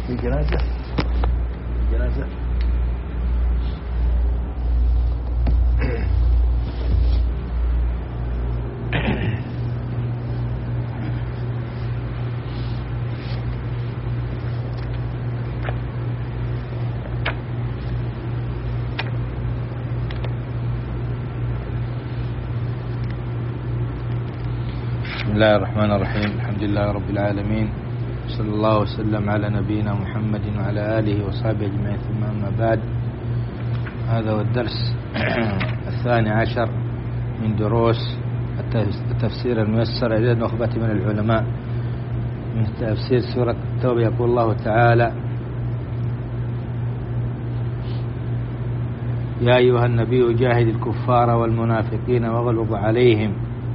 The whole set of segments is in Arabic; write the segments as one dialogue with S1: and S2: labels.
S1: في جنازة جنازة
S2: بسم الله الرحمن الرحيم. الحمد لله رب العالمين، صلى الله وسلم على نبينا محمد وعلى آله وصحبه أجمعين، ثم أما بعد. هذا هو الدرس 12 من دروس التفسير الميسر إلى نخبة من العلماء من تفسير سورة التوبة. يقول الله تعالى: يا أيها النبي جاهد الكفار والمنافقين واغلظ عليهم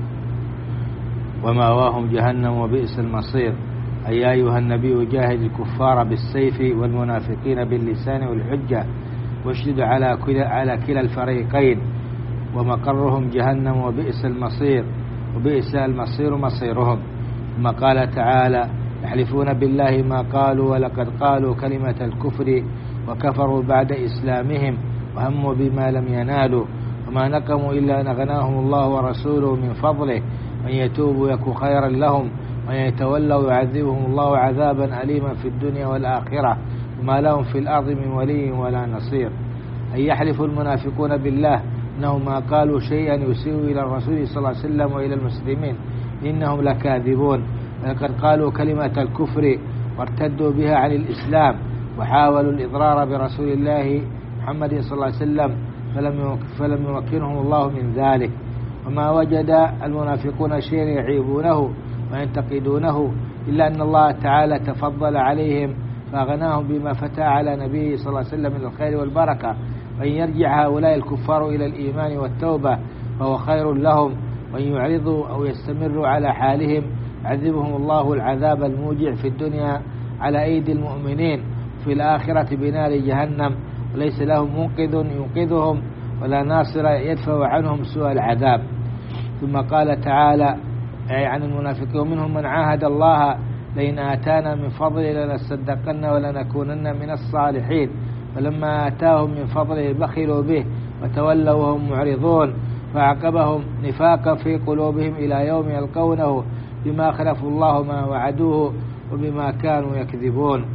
S2: ومأواهم جهنم وبئس المصير. أي يا أيها النبي جاهد الكفار بالسيف والمنافقين باللسان والحجة واشدد على كلا الفريقين ومقرهم جهنم وبئس المصير، وبئس المصير مصيرهم. ثم قال تعالى: يحلفون بالله ما قالوا ولقد قالوا كلمة الكفر وكفروا بعد إسلامهم وهموا بما لم ينالوا وما نقموا إلا أن أغناهم الله ورسوله من فضله من يتوبوا يكن خيرا لهم ومن يتولوا يعذبهم الله عذابا أليما في الدنيا والآخرة وما لهم في الأرض من ولي ولا نصير. أي يحلف المنافقون بالله أنهم ما قالوا شيئا يسيء إلى الرسول صلى الله عليه وسلم وإلى المسلمين إنهم لكاذبون، ولقد قالوا كلمة الكفر وارتدوا بها عن الإسلام وحاولوا الإضرار برسول الله محمد صلى الله عليه وسلم فلم يمكنهم الله من ذلك. وما وجد المنافقون شيئا يعيبونه وينتقدونه إلا أن الله تعالى تفضل عليهم فأغناهم بما فتح على نبيه صلى الله عليه وسلم من الخير والبركة. وإن يرجع هؤلاء الكفار إلى الإيمان والتوبة فهو خير لهم، وإن يعرضوا أو يستمروا على حالهم يعذبهم الله العذاب الموجع في الدنيا على أيدي المؤمنين في الآخرة بنار جهنم، وليس لهم منقذ ينقذهم ولا ناصر يدفع عنهم سوء العذاب. ثم قال تعالى عن المنافقين: ومنهم من عاهد الله لئن آتانا من فضله لنصدقن ولنكونن من الصالحين، فلما آتاهم من فضله بخلوا به وتولوا وهم معرضون، فعقبهم نفاقا في قلوبهم إلى يوم يلقونه بما خلفوا الله ما وعدوه وبما كانوا يكذبون.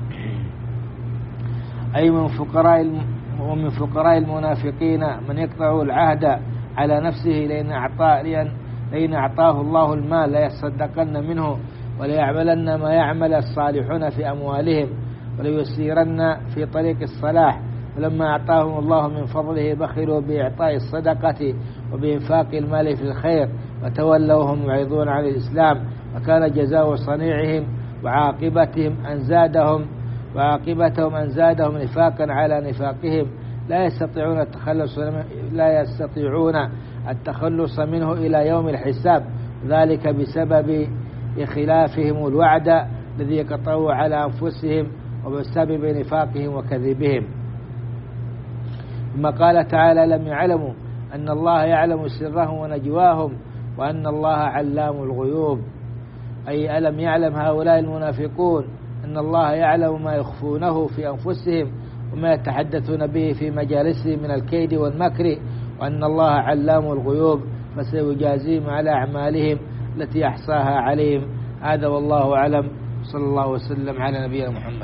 S2: أي ومن فقراء المنافقين من يقطع العهد على نفسه لئن أعطاه الله المال ليصدقن منه وليعملن ما يعمل الصالحون في أموالهم وليسيرن في طريق الصلاح، فلما أعطاهم الله من فضله بخلوا بإعطاء الصدقة وبإنفاق المال في الخير وتولوا وهم معرضون عن الإسلام، وكان جزاء صنيعهم وعاقبتهم أن زادهم نفاقا على نفاقهم لا يستطيعون التخلص منه إلى يوم الحساب، ذلك بسبب خلافهم الوعد الذي يقطعوا على أنفسهم وبسبب نفاقهم وكذبهم. ثم قال تعالى: لم يعلموا أن الله يعلم سرهم ونجواهم وأن الله علام الغيوب. أي ألم يعلم هؤلاء المنافقون أن الله يعلم ما يخفونه في أنفسهم وما يتحدثون به في مجالسهم من الكيد والمكر، وأن الله علام الغيوب فسيجازيهم على أعمالهم التي أحصاها عليهم. هذا والله أعلم، صلى الله وسلم على نبينا محمد.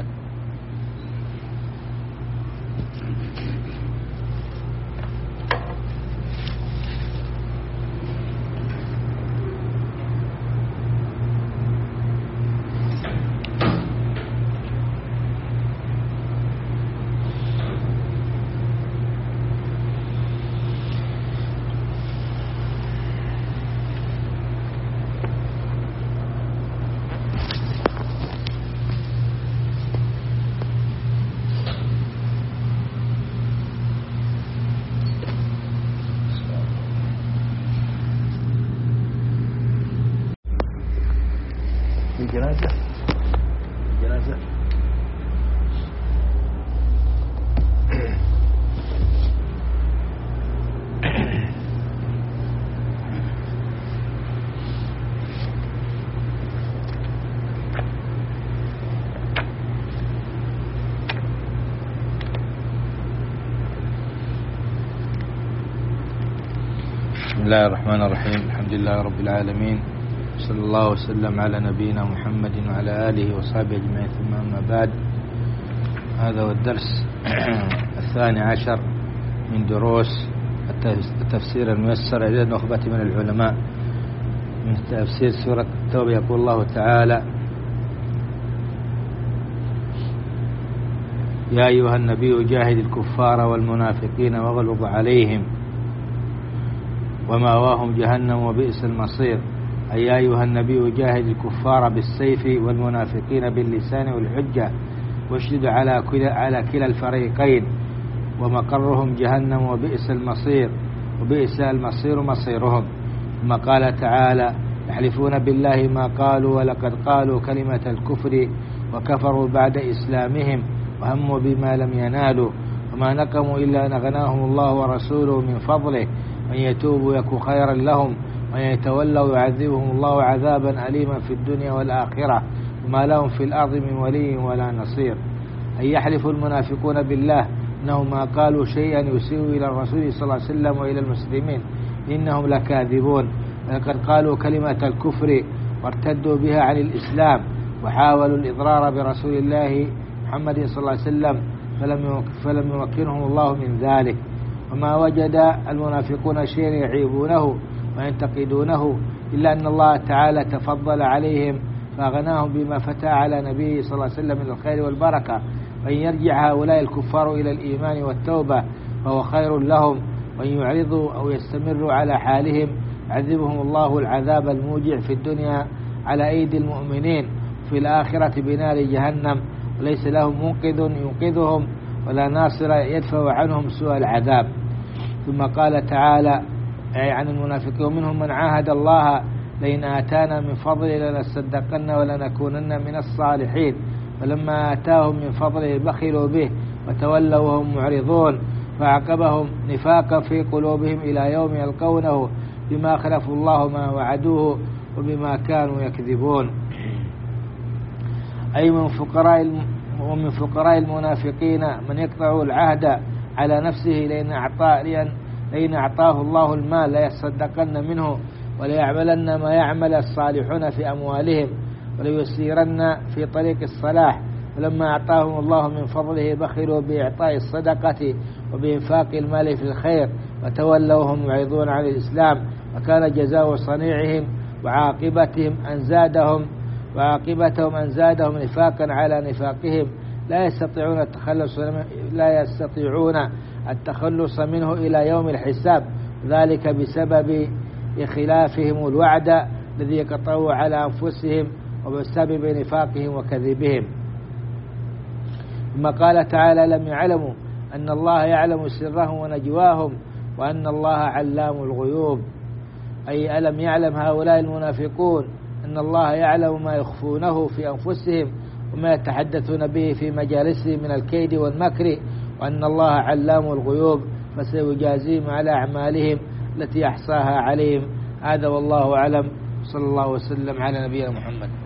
S2: الله الرحمن الرحيم. الحمد لله رب العالمين، صلى الله وسلم على نبينا محمد وعلى آله وصحبه أجمعين، ثم أما بعد. هذا هو الدرس 12 من دروس التفسير الميسر إلى نخبة من العلماء من تفسير سورة التوبة. يقول الله تعالى: يا أيها النبي جاهد الكفار والمنافقين واغلظ عليهم ومأواهم جهنم وبئس المصير. أي يا أيها النبي جاهد الكفار بالسيف والمنافقين باللسان والحجة واشدد على كلا الفريقين ومقرهم جهنم وبئس المصير، وبئس المصير مصيرهم. ثم قال تعالى: يحلفون بالله ما قالوا ولقد قالوا كلمة الكفر وكفروا بعد إسلامهم وهموا بما لم ينالوا وما نقموا إلا أن أغناهم الله ورسوله من فضله وإن يتوبوا يك خيرا لهم وإن يتولوا يعذبهم الله عذابا أليما في الدنيا والآخرة وما لهم في الأرض من ولي ولا نصير. أي يحلف المنافقون بالله إنهم ما قالوا شيئا يسيء إلى الرسول صلى الله عليه وسلم وإلى المسلمين إنهم لكاذبون، ولقد قالوا كلمة الكفر وارتدوا بها عن الإسلام وحاولوا الإضرار برسول الله محمد صلى الله عليه وسلم فلم يمكنهم الله من ذلك. وما وجد المنافقون شيئا يعيبونه وينتقدونه إلا أن الله تعالى تفضل عليهم فأغناهم بما فتح على نبيه صلى الله عليه وسلم من الخير والبركة. وإن يرجع هؤلاء الكفار إلى الإيمان والتوبة فهو خير لهم، وإن يعرضوا أو يستمروا على حالهم يعذبهم الله العذاب الموجع في الدنيا على أيدي المؤمنين، في الآخرة بنار جهنم، وليس لهم منقذ ينقذهم ولا ناصر يدفع عنهم سوء العذاب. ثم قال تعالى عن المنافقين: ومنهم من عاهد الله لئن آتانا من فضله لنصدقن ولنكونن من الصالحين، فلما آتاهم من فضله بخلوا به وتولوا وهم معرضون، فعقبهم نفاقا في قلوبهم إلى يوم يلقونه بما خلفوا الله ما وعدوه وبما كانوا يكذبون. أي ومن فقراء المنافقين من يقطع العهد على نفسه لئن أعطاه الله المال ليصدقن منه وليعملن ما يعمل الصالحون في أموالهم وليسيرن في طريق الصلاح، فلما أعطاهم الله من فضله بخلوا بإعطاء الصدقة وبإنفاق المال في الخير وتولوا وهم معرضون عن الإسلام، وكان جزاء صنيعهم وعاقبتهم أن زادهم نفاقا على نفاقهم لا يستطيعون التخلص منه إلى يوم الحساب، ذلك بسبب خلافهم الوعد الذي يقطعوا على أنفسهم وبسبب نفاقهم وكذبهم. ثم قال تعالى: لم يعلموا أن الله يعلم سرهم ونجواهم وأن الله علام الغيوب. أي ألم يعلم هؤلاء المنافقون أن الله يعلم ما يخفونه في أنفسهم وما يتحدثون به في مجالسهم من الكيد والمكر، وأن الله علام الغيوب فسيجازيهم على أعمالهم التي أحصاها عليهم. هذا والله أعلم، صلى الله وسلم على نبينا محمد.